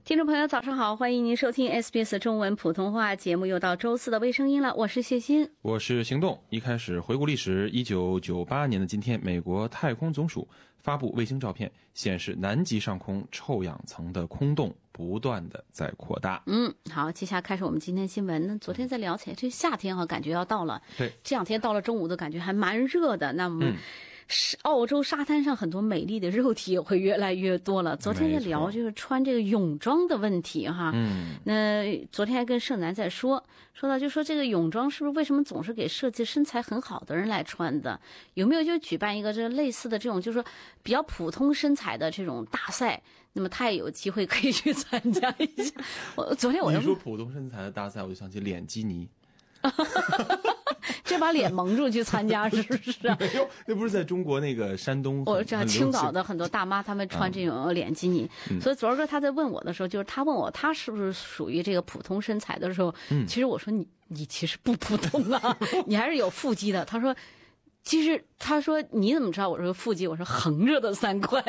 听众朋友早上好，欢迎您收听 SBS 中文普通话节目，又到周四的微声音了，我是谢欣， 我是行动。一开始回顾历史，1998年的今天，美国太空总署发布卫星照片，显示南极上空臭氧层的空洞不断的在扩大。 好，接下来开始我们今天新闻呢。昨天在聊起来，这夏天感觉要到了， 对， 这两天到了中午都感觉还蛮热的。那么澳洲沙滩上很多美丽的肉体也会越来越多了。昨天在聊就是穿这个泳装的问题哈。那昨天还跟盛楠在说到，就说这个泳装是不是为什么总是给设计身材很好的人来穿的？有没有就举办一个这类似的这种就是说比较普通身材的这种大赛？那么他也有机会可以去参加一下。昨天你说普通身材的大赛，我就想起脸基尼。 这把脸蒙住去参加是不是啊？ 没有，那不是在中国那个山东， 我知道青岛的很多大妈她们穿这种脸基尼。所以昨儿个他在问我的时候，就是他问我他是不是属于这个普通身材的时候，其实我说你其实不普通啊，你还是有腹肌的。他说其实他说你怎么知道我说腹肌？我说横着的3块。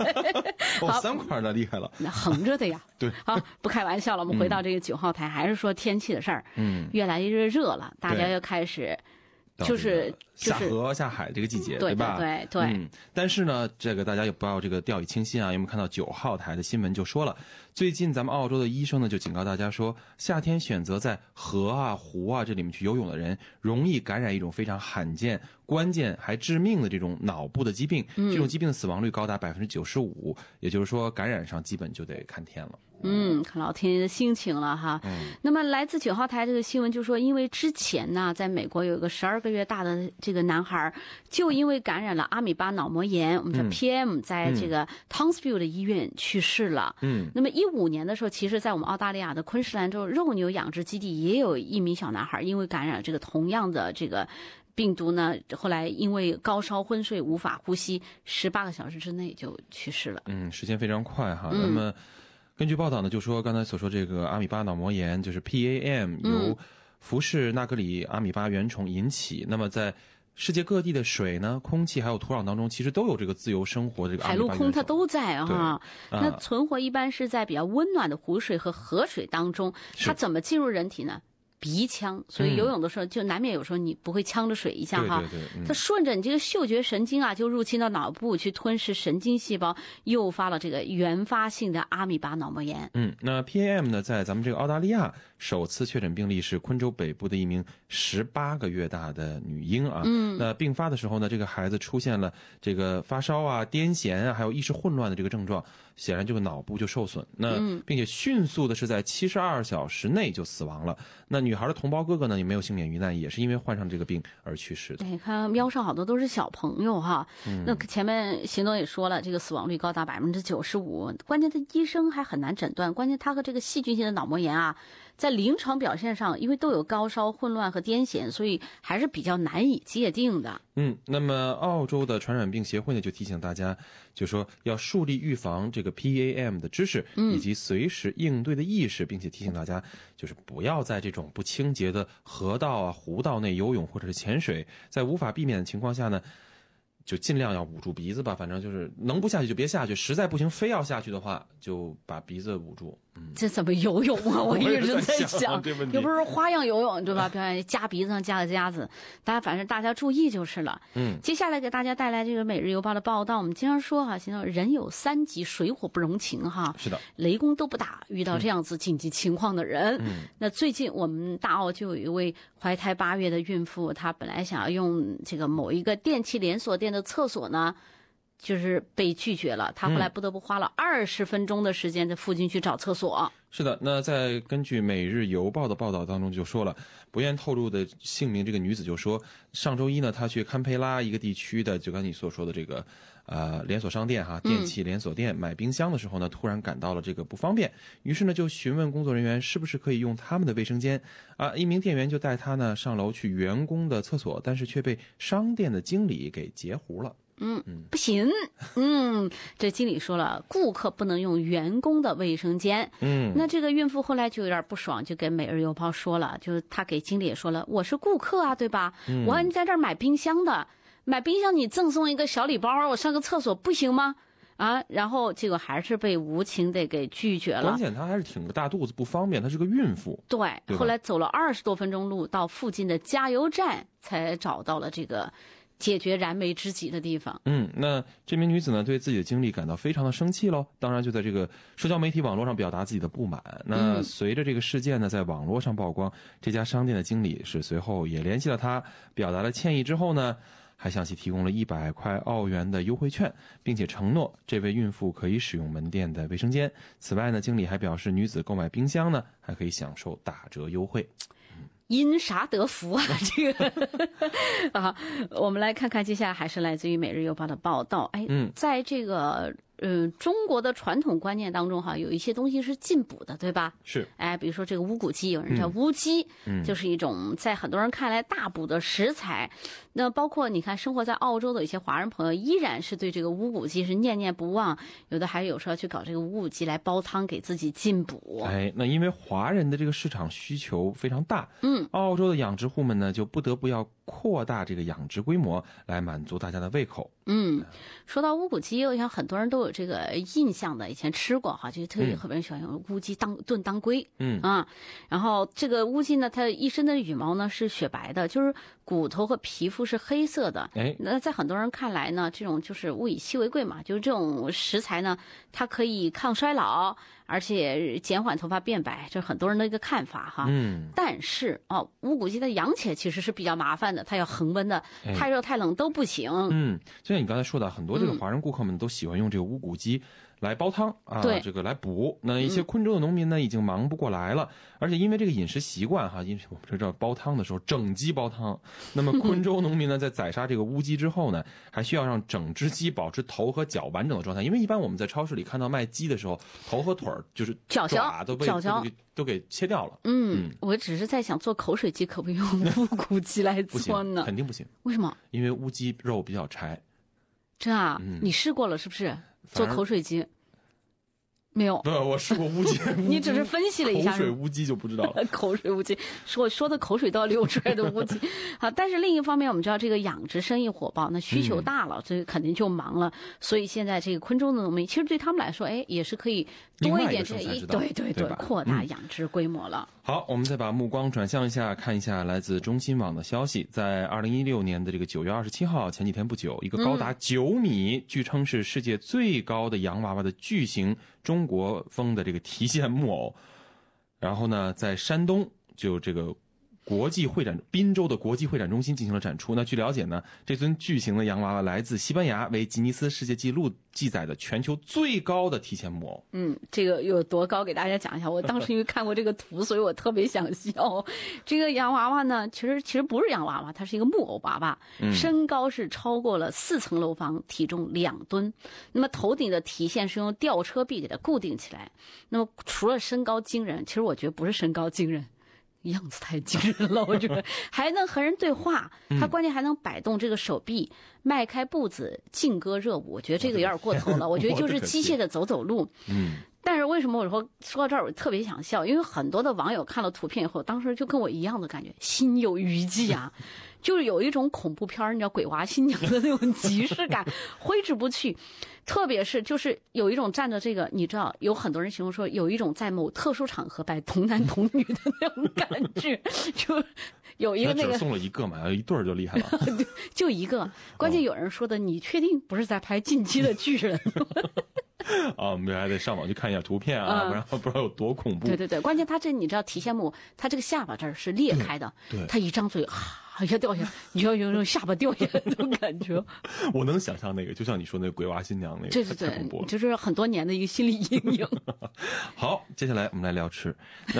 3块那厉害了， 那横着的呀。 对， 好，不开玩笑了。我们回到这个9号台，还是说天气的事儿。越来越热了，大家又开始就是下河下海这个季节， 对吧？ 对。 但是呢，这个大家也不要这个掉以轻心啊。因为我们看到9号台的新闻就说了，最近咱们澳洲的医生呢就警告大家说，夏天选择在河啊、湖啊这里面去游泳的人，容易感染一种非常罕见、关键还致命的这种脑部的疾病。这种疾病的死亡率高达95%，也就是说感染上基本就得看天了。 看老天爷的心情了哈。那么来自9号台这个新闻就说，因为之前呢，在美国有一个12个月大的这个男孩，就因为感染了阿米巴脑膜炎，我们说 PM，在这个 Townsville 的医院去世了。那么15年的时候，其实在我们澳大利亚的昆士兰州肉牛养殖基地也有一名小男孩因为感染这个同样的这个病毒呢，后来因为高烧昏睡无法呼吸，18个小时之内就去世了。 时间非常快哈。那么根据报道呢，就说刚才所说这个阿米巴脑膜炎就是 PAM 由福氏纳格里阿米巴原虫引起。那么在世界各地的水呢、空气还有土壤当中，其实都有这个自由生活的这个阿米巴原虫， 海陆空它都在啊。那存活一般是在比较温暖的湖水和河水当中，它怎么进入人体呢？鼻腔，所以游泳的时候就难免有时候你不会呛着水一下哈，它顺着你这个嗅觉神经啊，就入侵到脑部去吞噬神经细胞，诱发了这个原发性的阿米巴脑膜炎。 那 PAM 呢，在咱们这个澳大利亚首次确诊病例是昆州北部的一名18个月大的女婴啊。那病发的时候呢，这个孩子出现了这个发烧啊、癫痫啊，还有意识混乱的这个症状，显然这个脑部就受损。那并且迅速的是在72小时内就死亡了。那女孩的同胞哥哥呢，也没有幸免于难，也是因为患上这个病而去世的。 对，看瞄上好多都是小朋友哈。那前面行动也说了，这个死亡率高达95%，关键他医生还很难诊断，关键他和这个细菌性的脑膜炎啊，在临床表现上，因为都有高烧、混乱和癫痫，所以还是比较难以界定的。 那么澳洲的传染病协会呢，就提醒大家，就说要树立预防这个 PAM 的知识，以及随时应对的意识，并且提醒大家，就是不要在这种不清洁的河道啊、湖道内游泳或者是潜水，在无法避免的情况下呢，就尽量要捂住鼻子吧，反正就是能不下去就别下去，实在不行非要下去的话，就把鼻子捂住。 这怎么游泳啊？我一直在想，又不是花样游泳对吧？比方夹鼻子上加个夹子，反正大家注意就是了。接下来给大家带来这个《每日邮报》的报道。我们经常说哈，现在人有3急，水火不容情哈。 是的， 雷公都不打，遇到这样子紧急情况的人。那最近我们大澳就有一位怀胎8月的孕妇，她本来想要用这个某一个电器连锁店的厕所呢，就是被拒绝了，他后来不得不花了20分钟的时间在附近去找厕所。 是的，那在根据《每日邮报》的报道当中就说了，不愿透露的姓名这个女子就说，上周一呢，她去堪培拉一个地区的，就刚才你所说的这个连锁商店哈，电器连锁店买冰箱的时候呢，突然感到了这个不方便，于是呢就询问工作人员是不是可以用他们的卫生间啊。一名店员就带她呢上楼去员工的厕所，但是却被商店的经理给截胡了。 不行。这经理说了，顾客不能用员工的卫生间。那这个孕妇后来就有点不爽，就跟《每日邮报》说了，就是她给经理也说了，我是顾客啊，对吧？我还在这儿买冰箱的，买冰箱你赠送一个小礼包，我上个厕所不行吗？ 啊，然后结果还是被无情的给拒绝了。 关键她还是挺个大肚子，不方便，她是个孕妇。 对， 对， 后来走了20多分钟路，到附近的加油站才找到了这个解决燃眉之急的地方。 那这名女子呢，对自己的经历感到非常的生气喽，当然就在这个社交媒体网络上表达自己的不满。那随着这个事件呢在网络上曝光，这家商店的经理是随后也联系了她，表达了歉意之后呢，还向其提供了100块澳元的优惠券，并且承诺这位孕妇可以使用门店的卫生间。此外呢，经理还表示，女子购买冰箱呢，还可以享受打折优惠。 因啥得福啊？这个啊，我们来看看，接下来还是来自于《每日邮报》的报道。在这个中国的传统观念当中哈，有一些东西是进补的，对吧？ 是。 比如说这个乌骨鸡，有人叫乌鸡，就是一种在很多人看来大补的食材。那包括你看，生活在澳洲的一些华人朋友，依然是对这个乌骨鸡是念念不忘，有的还有时候去搞这个乌骨鸡来煲汤给自己进补。 那因为华人的这个市场需求非常大，澳洲的养殖户们呢就不得不要扩大这个养殖规模来满足大家的胃口。 说到乌骨鸡，我想很多人都有这个印象的，以前吃过哈，就特别喜欢用乌鸡炖当归。然后这个乌鸡呢，它一身的羽毛呢是雪白的，就是骨头和皮肤是黑色的。那在很多人看来呢，这种就是物以稀为贵嘛，就是这种食材呢，它可以抗衰老，而且减缓头发变白，这是很多人的一个看法哈。但是乌骨鸡它养起来其实是比较麻烦的，它要恒温的，太热太冷都不行。 就像你刚才说的，很多这个华人顾客们都喜欢用这个乌骨鸡来煲汤啊，这个来补。那一些昆州的农民呢，已经忙不过来了，而且因为这个饮食习惯哈，因为我们知道煲汤的时候整鸡煲汤，那么昆州农民呢，在宰杀这个乌鸡之后呢，还需要让整只鸡保持头和脚完整的状态，因为一般我们在超市里看到卖鸡的时候，头和腿就是爪都给切掉了。 我只是在想，做口水鸡可不可以用乌骨鸡来做呢？ 肯定不行。 为什么？ 因为乌鸡肉比较柴。 这啊，你试过了是不是？做口水鸡没有？ 不，我试过乌鸡。 你只是分析了一下。 口水乌鸡就不知道了。 口水乌鸡，说的口水都要流出来的乌鸡。好，但是另一方面，我们知道这个养殖生意火爆，那需求大了，这肯定就忙了。所以现在这个昆州的农民，其实对他们来说，也是可以多一点对，扩大养殖规模了。 好，我们再把目光转向一下，看一下来自中新网的消息。在2016年的这个9月27号，前几天不久，一个高达9米，据称是世界最高的洋娃娃的巨型中国风的这个提线木偶，然后呢，在山东就这个滨州的国际会展中心进行了展出。那据了解呢，这尊巨型的洋娃娃来自西班牙，为吉尼斯世界纪录记载的全球最高的提线木偶。 这个有多高给大家讲一下。我当时因为看过这个图，所以我特别想笑。这个洋娃娃呢，其实不是洋娃娃，它是一个木偶娃娃，身高是超过了4层楼房，体重2吨。那么头顶的提线是用吊车臂给它固定起来。那么除了身高惊人，其实我觉得不是身高惊人，样子太惊人了，我觉得还能和人对话，他关键还能摆动这个手臂，迈开步子，劲歌热舞。我觉得这个有点过头了，我觉得就是机械的走路。但是为什么我说到这儿我特别想笑？因为很多的网友看了图片以后，当时就跟我一样的感觉，心有余悸啊，就是有一种恐怖片你知道鬼娃新娘的那种即视感挥之不去。特别是就是有一种站着这个，你知道有很多人形容说有一种在某特殊场合摆童男童女的那种感觉，就有一个那个只送了一个嘛，一对儿就厉害了， 就一个。关键有人说的，你确定不是在拍近期的巨人？ 我们还得上网去看一下图片啊，不知道有多恐怖。 对，关键他这你知道提线木，他这个下巴这儿是裂开的，他一张嘴一下掉下来，你就要有种下巴掉下来那种感觉。 我能想象那个，就像你说那个鬼娃新娘那个，太恐怖了， 就是很多年的一个心理阴影。 好，接下来我们来聊吃。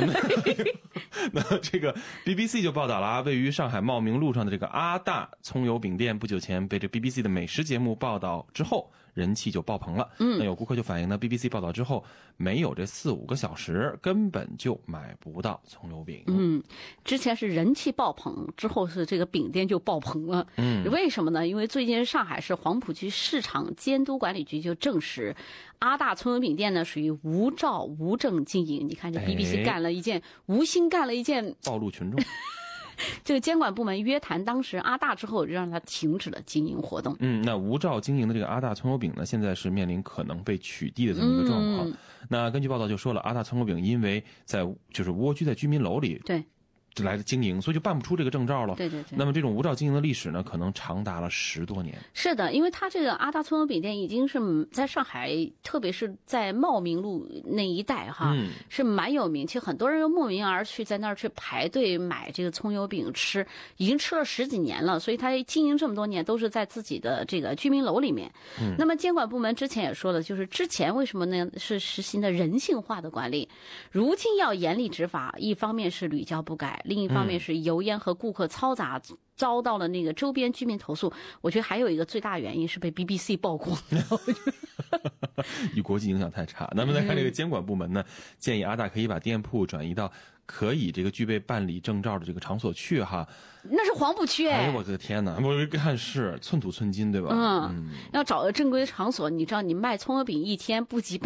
那这个 BBC 就报道了位于上海茂名路上的这个阿大葱油饼店，不久前被这 BBC 的美食节目报道之后，人气就爆棚了。那有顾客就反映呢 BBC 报道之后，没有这4-5个小时，根本就买不到葱油饼。 之前是人气爆棚，之后是这个饼店就爆棚了。为什么呢？因为最近上海市黄浦区市场监督管理局就证实，阿大葱油饼店呢属于无照无证经营。你看这 BBC 无心干了一件暴露群众。 这个监管部门约谈当时阿大之后，就让他停止了经营活动。 那无照经营的这个阿大葱油饼呢，现在是面临可能被取缔的这么一个状况。那根据报道就说了，阿大葱油饼因为就是蜗居在居民楼里， 对。 来的经营，所以就办不出这个证照了。 对对对。 那么这种无照经营的历史呢，可能长达了10多年。 是的，因为他这个阿大葱油饼店已经是在上海，特别是在茂名路那一带哈，是蛮有名气，很多人又慕名而去，在那儿去排队买这个葱油饼吃，已经吃了10几年了。所以他经营这么多年都是在自己的这个居民楼里面。那么监管部门之前也说了，就是之前为什么呢？是实行的人性化的管理，如今要严厉执法，一方面是屡教不改。另一方面是油烟和顾客嘈杂，遭到了那个周边居民投诉。我觉得还有一个最大原因是被 BBC 曝光， 与国际影响太差。那么再看这个监管部门呢，建议阿大可以把店铺转移到可以这个具备办理证照的这个场所去哈。 那是黄浦区哎呦我的天哪！我看是寸土寸金对吧？ 要找个正规场所，你知道你卖葱油饼一天不及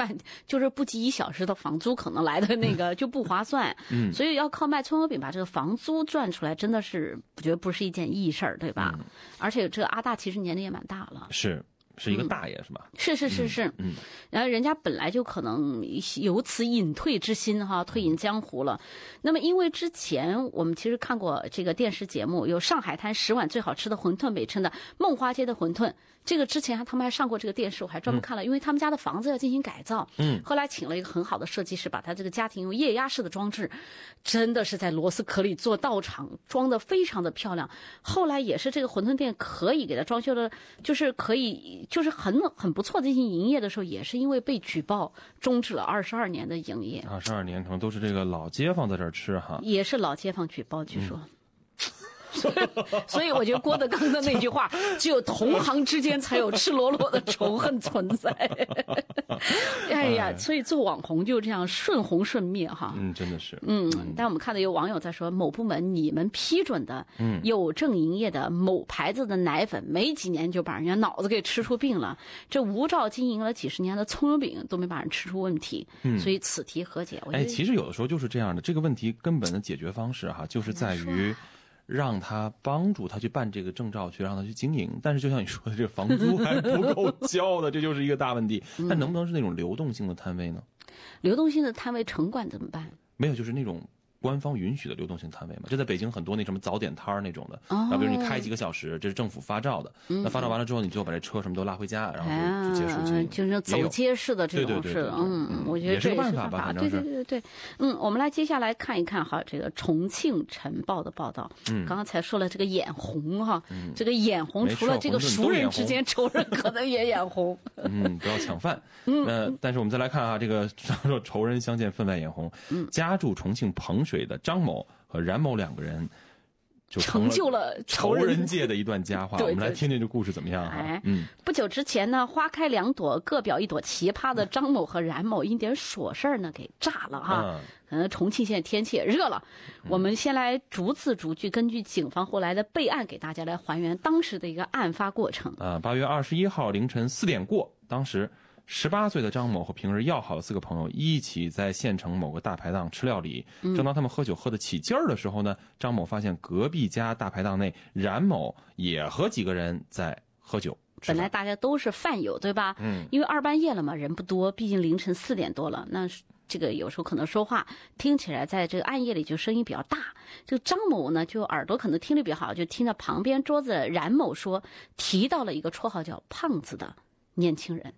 1小时的房租可能来的那个就不划算。所以要靠卖葱油饼把这个房租赚出来，真的是我觉得不是一件易事儿，对吧？而且这个阿大其实年龄也蛮大了。 是一个大爷是吧？ 是。然后人家本来就可能有此隐退之心哈，退隐江湖了。那么因为之前我们其实看过这个电视节目，有上海滩10碗最好吃的馄饨美称的梦花街的馄饨，这个之前他们还上过这个电视，我还专门看了，因为他们家的房子要进行改造。后来请了一个很好的设计师，把他这个家庭用液压式的装置，真的是在螺丝壳里做道场，装得非常的漂亮。后来也是这个馄饨店可以给他装修的，就是可以。就是很不错的进行营业的时候，也是因为被举报终止了22年的营业。 22年可能都是这个老街坊在这儿吃哈， 也是老街坊举报，据说。所以我觉得郭德纲的那句话，只有同行之间才有赤裸裸的仇恨存在。哎呀，所以做网红就这样顺红顺灭哈。 真的是。 但我们看到有网友在说，某部门你们批准的有证营业的某牌子的奶粉，没几年就把人家脑子给吃出病了。这无照经营了几10年的葱油饼都没把人吃出问题。所以此题何解？ 其实有的时候就是这样的，这个问题根本的解决方式哈，就是在于让他帮助他去办这个证照，去让他去经营。但是就像你说的，这个房租还不够交的，这就是一个大问题。那能不能是那种流动性的摊位呢？ 流动性的摊位城管怎么办？ 没有，就是那种官方允许的流动性摊位嘛，这在北京很多那什么早点摊儿那种的，比如你开几个小时，这是政府发照的，那发照完了之后，你就把这车什么都拉回家，然后就结束经营， 就是走街式的这种是， 我觉得这也是个办法吧，反正是对，我们来接下来看一看哈，这个重庆晨报的报道，刚刚才说了这个眼红哈，这个眼红除了这个熟人之间，仇人可能也眼红， 不要抢饭，但是我们再来看啊，这个说仇人相见分外眼红，家住重庆彭水的张某和冉某2个人就成就了仇人界的一段佳话。我们来听听这故事怎么样啊？ 不久之前呢，花开2朵，各表一朵奇葩的张某和冉某，因点琐事呢给炸了哈。重庆现在天气也热了，我们先来逐字逐句，根据警方后来的备案，给大家来还原当时的一个案发过程。 8月21号凌晨4点过，当时18岁的张某和平日要好的4个朋友一起在县城某个大排档吃料理。正当他们喝酒喝得起劲儿的时候呢，张某发现隔壁家大排档内冉某也和几个人在喝酒。 本来大家都是饭友对吧？因为2半夜了嘛，人不多，毕竟凌晨4点多了，那这个有时候可能说话听起来在这个暗夜里就声音比较大。这个张某呢，就耳朵可能听力比较好，就听到旁边桌子冉某说提到了一个绰号叫胖子的年轻人。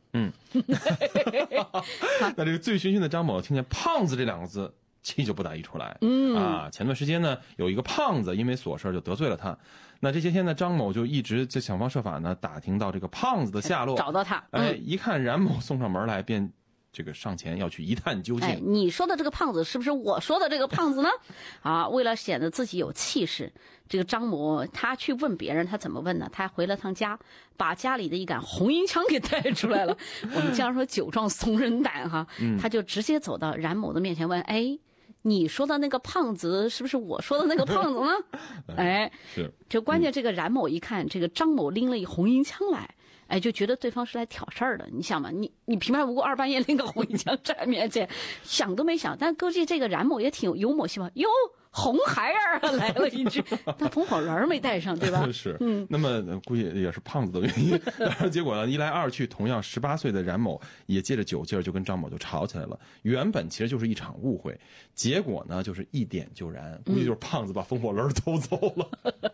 那这个醉醺醺的张某听见胖子这2个字，气就不打一处来。前段时间呢，有一个胖子因为琐事就得罪了他。那这些天呢，张某就一直在想方设法呢打听到这个胖子的下落， 找到他。 一看冉某送上门来，便这个上前要去一探究竟。 你说的这个胖子是不是我说的这个胖子呢？为了显得自己有气势，这个张某他去问别人，他怎么问呢？他回了趟家，把家里的一杆红缨枪给带出来了。我们经常说酒壮怂人胆哈，他就直接走到冉某的面前问：你说的那个胖子是不是我说的那个胖子呢？ 是。 就关键这个冉某一看这个张某拎了一红缨枪来，就觉得对方是来挑事儿的。你想嘛，你平白无故2半夜拎个红缨枪站面前，想都没想。但估计这个冉某也挺有幽默细胞，哟， 红孩儿啊，来了一句，但风火轮没带上，对吧？ 是，那么估计也是胖子的原因。然后结果呢，一来二去，同样18岁的冉某也借着酒劲儿就跟张某就吵起来了。原本其实就是一场误会，结果呢就是一点就燃，估计就是胖子把风火轮偷走了。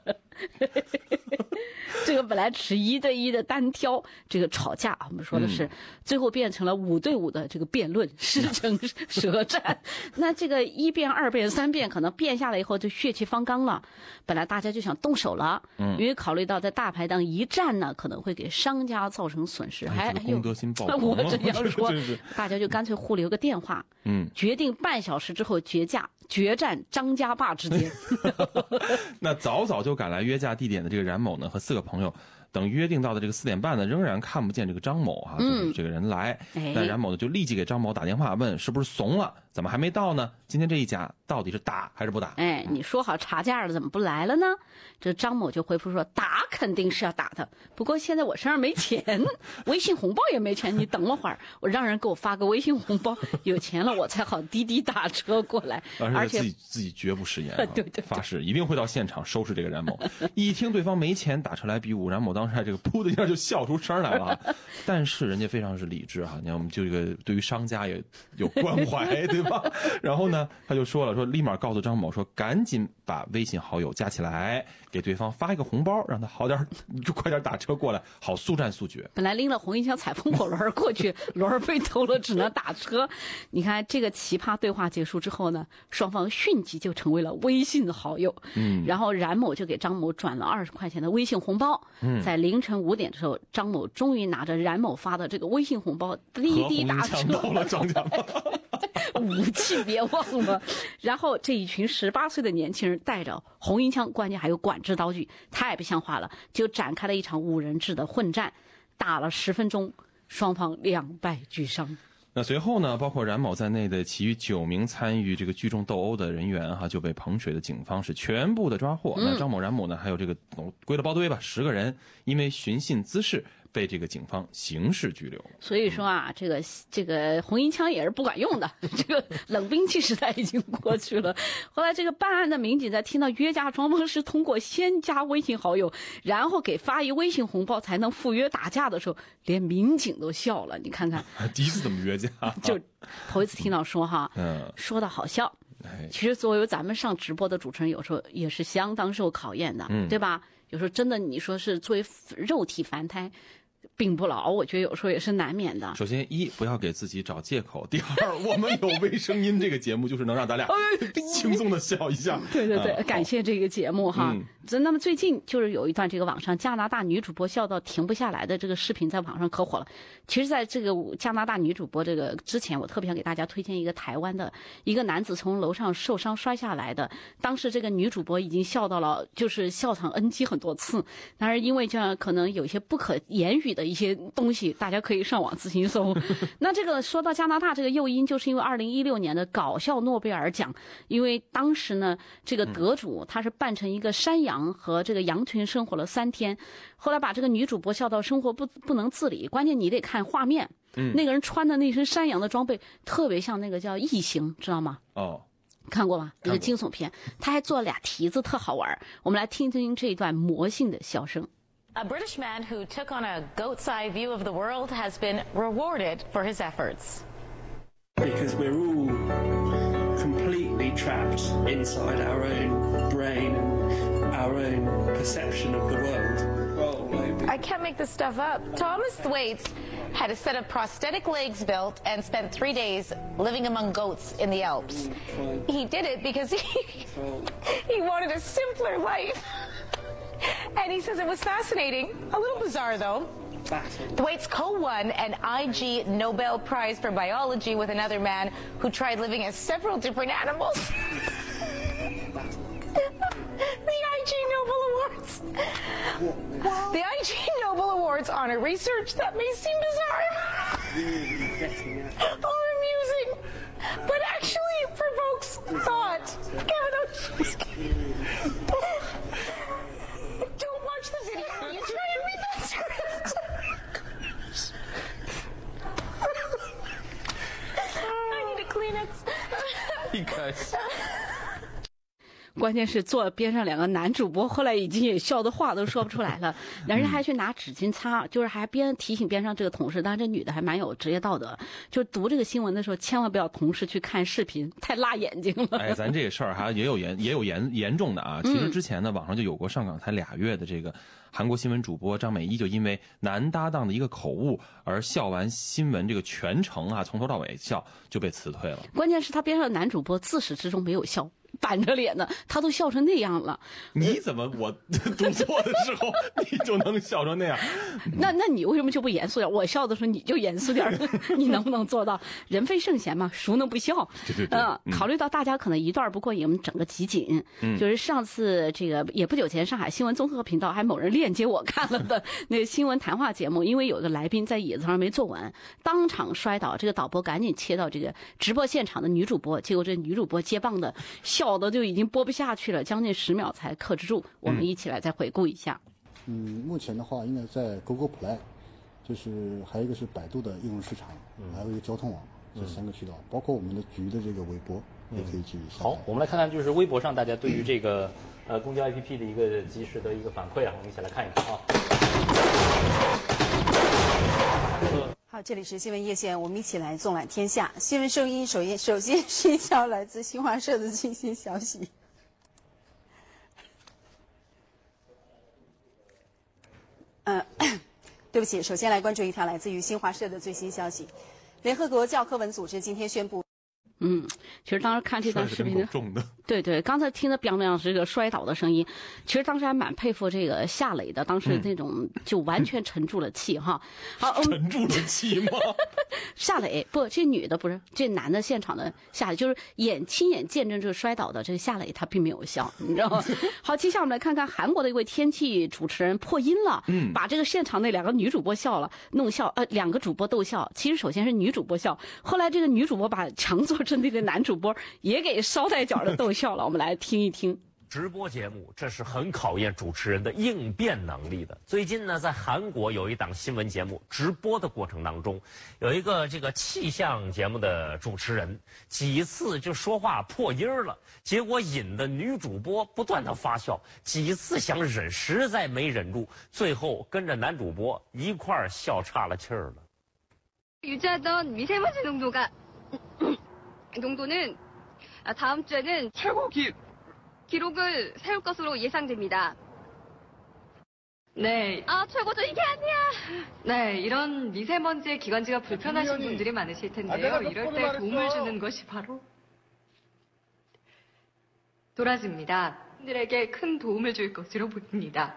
这个本来是1对1的单挑，这个吵架，我们说的是，最后变成了5对5的这个辩论，师承舌战。那这个1辩、2辩、3辩，可能辩下来以后就血气方刚了。本来大家就想动手了，因为考虑到在大排档一战呢，可能会给商家造成损失，还公德心爆棚。 我这样说，大家就干脆互留个电话，决定半小时之后决战张家坝之间。 那早就赶来约架地点的这个冉某呢，和4个朋友等约定到的这个4点半呢，仍然看不见这个张某哈，就是这个人来。那冉某呢就立即给张某打电话问是不是怂了，怎么还没到呢？今天这一架到底是打还是不打？ 你说好查价了，怎么不来了呢？这张某就回复说打肯定是要打的，不过现在我身上没钱，微信红包也没钱，你等我会儿，我让人给我发个微信红包，有钱了我才好滴滴打车过来。 而且自己绝不食言， 对， 发誓一定会到现场收拾这个冉某。一听对方没钱打车来比武，冉某当时还这个噗的一下就笑出声来了。但是人家非常是理智哈，你看我们这个对于商家也有关怀，对吧？然后呢，他就说立马告诉张某说，赶紧把微信好友加起来，给对方发一个红包，让他就快点打车过来，好速战速决。 本来拎了红缨枪踩风火轮过去，轮被偷了，只能打车。你看这个奇葩对话结束之后呢，双方迅即就成为了微信好友。然后冉某就给张某转了20块钱的微信红包。在凌晨5点的时候，张某终于拿着冉某发的这个微信红包滴滴打车到了张家坝。 武器别忘了。然后这一群18岁的年轻人带着红缨枪，关键还有管制刀具，太不像话了，就展开了一场5人制的混战，打了10分钟，双方两败俱伤。 那随后呢，包括冉某在内的其余9名参与这个聚众斗殴的人员就被彭水的警方是全部的抓获。那张某、冉某呢，还有这个归了包堆吧，10个人因为寻衅滋事被这个警方刑事拘留。 所以说这个红缨枪也是不管用的，这个冷兵器时代已经过去了。后来这个办案的民警在听到约架双方是通过先加微信好友，然后给发一微信红包才能赴约打架的时候，连民警都笑了。你看看， 第一次怎么约架？ 就头一次听到说说的好笑。其实作为咱们上直播的主持人，有时候也是相当受考验的，对吧？有时候真的你说是作为肉体凡胎病不老，我觉得有时候也是难免的。 首先不要给自己找借口，第二，我们有微声音这个节目就是能让大家轻松的笑一下。 对，感谢这个节目哈。那么最近就是有一段这个网上加拿大女主播笑到停不下来的这个视频在网上可火了。其实在这个加拿大女主播这个之前，我特别想给大家推荐一个台湾的一个男子从楼上受伤摔下来的，当时这个女主播已经笑到了就是笑场 NG 很多次，但是因为这样可能有一些不可言语的一些东西，大家可以上网自行搜。那这个说到加拿大这个诱因，就是因为2016年的搞笑诺贝尔奖，因为当时呢这个得主他是扮成一个山羊和这个羊群生活了3天，后来把这个女主播笑到生活不能自理，关键你得看画面，那个人穿的那身山羊的装备特别像那个叫异形，知道吗？看过吗？一个惊悚片，他还做了俩蹄子，特好玩。我们来听听这一段魔性的笑声。 A British man who took on a goat's eye view of the world has been rewarded for his efforts. Because we're all completely trapped inside our own brain and our own perception of the world. I can't make this stuff up. Thomas Thwaites had a set of prosthetic legs built and spent 3 days living among goats in the Alps. He did it because he wanted a simpler life. And he says it was fascinating, a little bizarre though. Thwaites co-won an IG Nobel Prize for Biology with another man who tried living as several different animals. The IG Nobel Awards. The IG Nobel Awards honor research that may seem bizarre or amusing, but actually provokes thought. Don't watch the video. You try and read that script. I need a Kleenex. Hey guys. 关键是坐边上2个男主播，后来已经也笑得话都说不出来了，两人还去拿纸巾擦，就是还边提醒边上这个同事，当然这女的还蛮有职业道德，就读这个新闻的时候千万不要同时去看视频，太辣眼睛了。 哎，咱这个事儿还也有严重的啊。其实之前呢，网上就有过上岗才2月的这个韩国新闻主播张美一，就因为男搭档的一个口误而笑完新闻这个全程啊，从头到尾笑就被辞退了。 关键是他边上的男主播自始至终没有笑，板着脸的，他都笑成那样了。 你怎么我读错的时候你就能笑成那样？ 那你为什么就不严肃点？我笑的时候你就严肃点，你能不能做到？人非圣贤嘛，孰能不笑？ 对。 考虑到大家可能一段不过瘾，我们整个集锦。就是上次这个也不久前，上海新闻综合频道还某人链接我看了的那个新闻谈话节目，因为有个来宾在椅子上没坐稳，当场摔倒，这个导播赶紧切到这个直播现场的女主播，结果这女主播接棒的笑的就已经播不下去了，将近10秒才克制住。我们一起来再回顾一下。 目前的话应该在 Google Play， 就是还有一个是百度的应用市场，还有一个交通网，这3个渠道，包括我们的局的这个微博也可以去下载。 好，我们来看看就是微博上大家对于这个公交 APP 的一个及时的一个反馈啊，我们一起来看一看啊。 好，这里是新闻夜线，我们一起来纵览天下新闻声音。首先是一条来自新华社的最新消息。对不起，首先来关注一条来自于新华社的最新消息。联合国教科文组织今天宣布。 其实当时看这段视频，对，刚才听的biang biang是这个摔倒的声音，其实当时还蛮佩服这个夏磊的，当时那种就完全沉住了气哈。好， 沉住了气吗？ 夏磊不，这女的不是，这男的现场的夏磊，就是亲眼见证这个摔倒的这个夏磊，他并没有笑，你知道吗？好，接下来我们来看看韩国的一位天气主持人破音了，把这个现场那2个女主播弄笑，2个主播逗笑。其实首先是女主播笑，后来这个女主播把强作镇那个男主播也给捎带脚的逗笑了。我们来听一听。 直播节目这是很考验主持人的应变能力的。最近呢，在韩国有一档新闻节目直播的过程当中，有一个这个气象节目的主持人几次就说话破音了，结果引得女主播不断的发笑，几次想忍实在没忍住，最后跟着男主播一块儿笑岔了气儿了。 유지하던 미세먼지 농도는 다음 주에는 최고 기록을 세울 것으로 예상됩니다. 네. 최고죠. 이게 아니야. 네, 이런 미세먼지의 기관지가 불편하신 분들이 많으실 텐데요. 이럴 때 도움을 주는 것이 바로 도라지입니다. 분들에게 큰 도움을 줄 것으로 보입니다.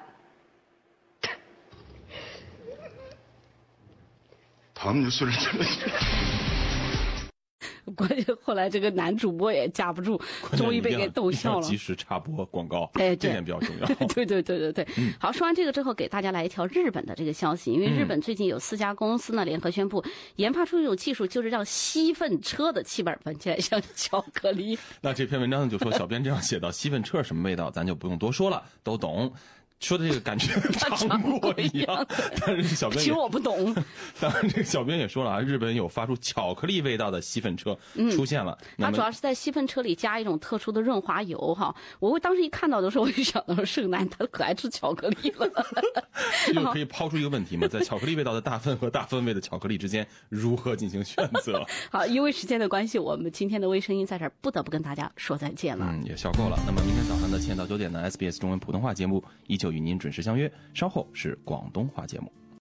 다음 뉴스를 들려주세요. 关键后来这个男主播也架不住，终于被给逗笑了。 及时插播广告， 这点比较重要。 对。好，说完这个之后，给大家来一条日本的这个消息，因为日本最近有4家公司呢联合宣布研发出一种技术，就是让吸粪车的气味闻起来像巧克力。 那这篇文章就说小编这样写到，吸粪车什么味道，咱就不用多说了，都懂。说的这个感觉尝过一样，但是小编其实我不懂。 当然，这个小编也说了啊，日本有发出巧克力味道的吸粪车出现了。 它主要是在吸粪车里加一种特殊的润滑油哈。我当时一看到的时候，我就想到是个男的可爱吃巧克力了。 这就可以抛出一个问题嘛，在巧克力味道的大粪和大粪味的巧克力之间如何进行选择？ 好，因为时间的关系，我们今天的微声音在这儿不得不跟大家说再见了。 也笑够了。那么明天早上的7点到9点的 SBS 中文普通话节目依旧与您准时相约，稍后是广东话节目。